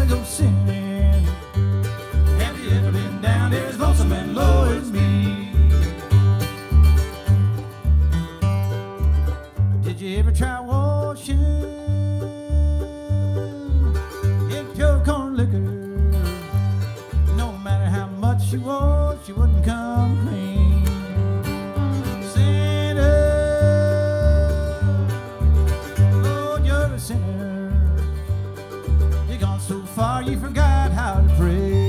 go sinning? Have you ever been down there as lonesome and low as me? Did you ever try washing in pure corn liquor? No matter how much you wash, you wouldn't come clean. Sinner, Lord, you're a sinner. You've gone so far, you forgot how to pray.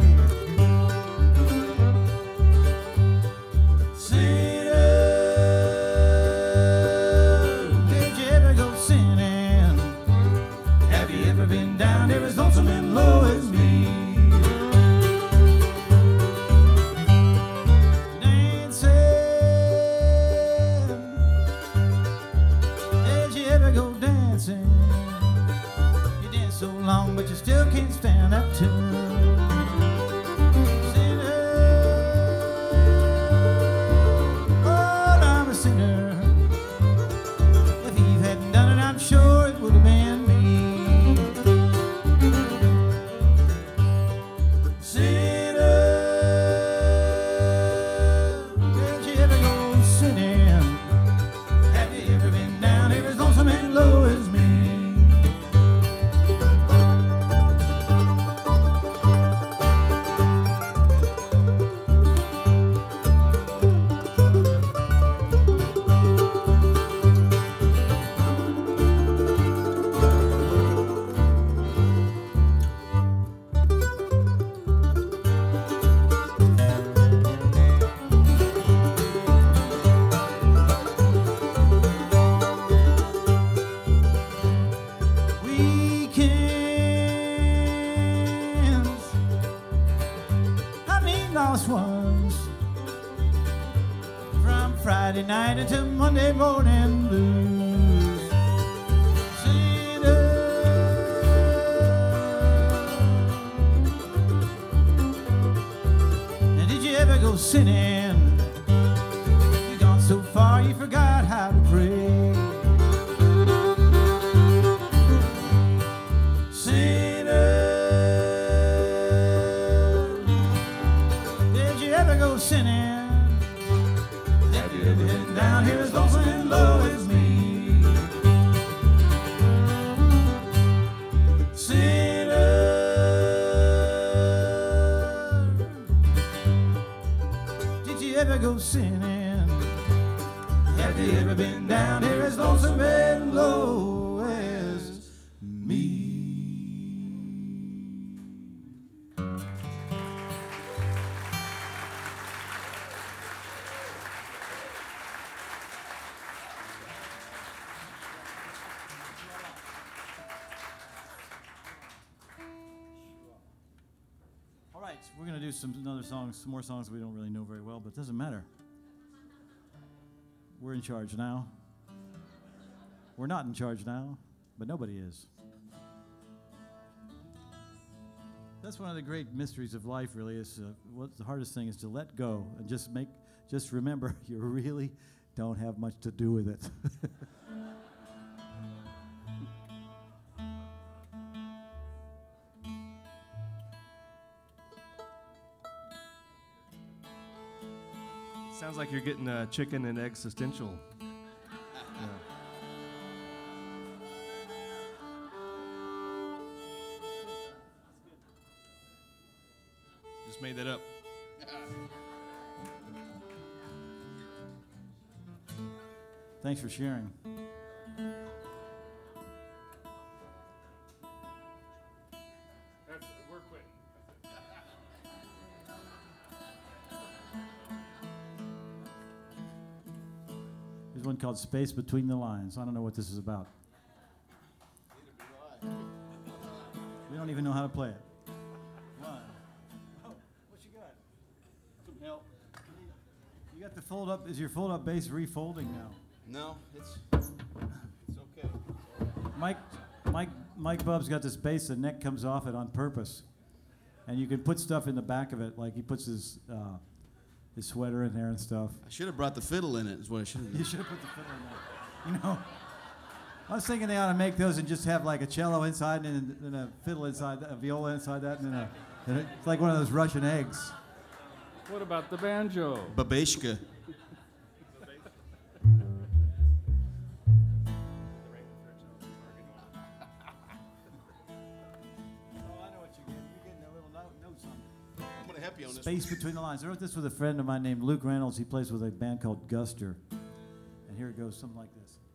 But you still can't stand up to sinner. Lord, I'm a sinner. If Eve hadn't done it, I'm sure it would have been me. Sinner, did you ever go sinning? Have you ever been down here as lonesome and low as me? Ones from Friday night until Monday morning blues. Sinner, and did you ever go sinning? You've gone so far you forgot how to pray. Sinning. Have you ever been down here as lonesome and low as me? Sinner, did you ever go sinning? Have you ever been down here as lonesome and low as me? We're going to do some more songs we don't really know very well, but it doesn't matter. We're in charge now. We're not in charge now, but nobody is. That's one of the great mysteries of life, really, is what's the hardest thing is to let go and just remember you really don't have much to do with it. Sounds like you're getting chicken and existential. Yeah. Just made that up. Thanks for sharing. We're quitting. There's one called Space Between the Lines. I don't know what this is about. We don't even know how to play it. One. Oh, what you got? Some help. You got the fold up. Is your fold up bass refolding now? No, it's okay. Mike Bub's got this bass, the neck comes off it on purpose. And you can put stuff in the back of it, like he puts his sweater in there and stuff. I should have brought the fiddle in it, is what I should have done. You should have put the fiddle in there. You know, I was thinking they ought to make those and just have like a cello inside and then a fiddle inside, a viola inside that, and then it's like one of those Russian eggs. What about the banjo? Babeshka. Oh, I know what you're getting. You're getting a little notes on I'm gonna help you on this. Space Between the Lines. I wrote this with a friend of mine named Luke Reynolds. He plays with a band called Guster. And here it goes, something like this.